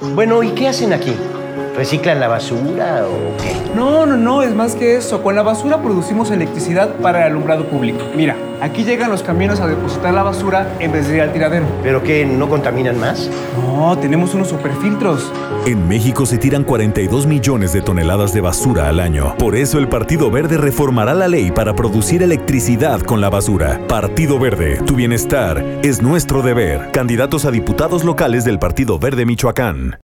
Bueno, ¿y qué hacen aquí? ¿Reciclan la basura o qué? No, es más que eso. Con la basura producimos electricidad para el alumbrado público. Mira, aquí llegan los camiones a depositar la basura en vez de ir al tiradero. ¿Pero qué, no contaminan más? No, tenemos unos superfiltros. En México se tiran 42 millones de toneladas de basura al año. Por eso el Partido Verde reformará la ley para producir electricidad con la basura. Partido Verde, tu bienestar es nuestro deber. Candidatos a diputados locales del Partido Verde Michoacán.